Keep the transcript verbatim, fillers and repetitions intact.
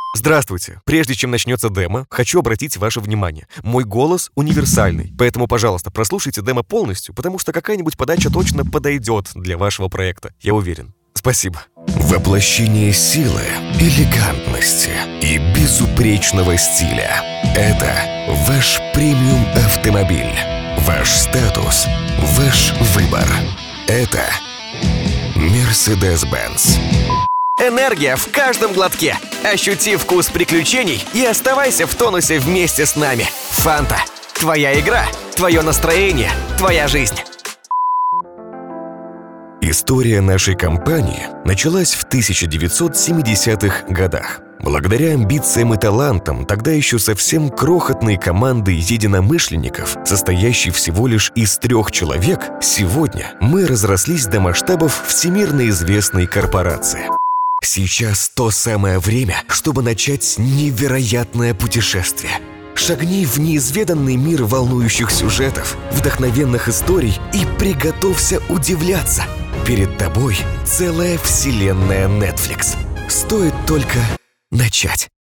Здравствуйте. Прежде чем начнется демо, хочу обратить ваше внимание. Мой голос универсальный, поэтому, пожалуйста, прослушайте демо полностью, потому что какая-нибудь подача точно подойдет для вашего проекта. Я уверен. Спасибо. Воплощение силы, элегантности и безупречного стиля. Это ваш премиум автомобиль. Ваш статус, ваш выбор. Это Mercedes-Benz. Энергия в каждом глотке. Ощути вкус приключений и оставайся в тонусе вместе с нами. Фанта. Твоя игра, твое настроение, твоя жизнь. История нашей компании началась в тысяча девятьсот семидесятых годах. Благодаря амбициям и талантам тогда еще совсем крохотной команды единомышленников, состоящей всего лишь из трех человек, сегодня мы разрослись до масштабов всемирно известной корпорации. Сейчас то самое время, чтобы начать невероятное путешествие. Шагни в неизведанный мир волнующих сюжетов, вдохновенных историй и приготовься удивляться. Перед тобой целая вселенная Netflix. Стоит только начать.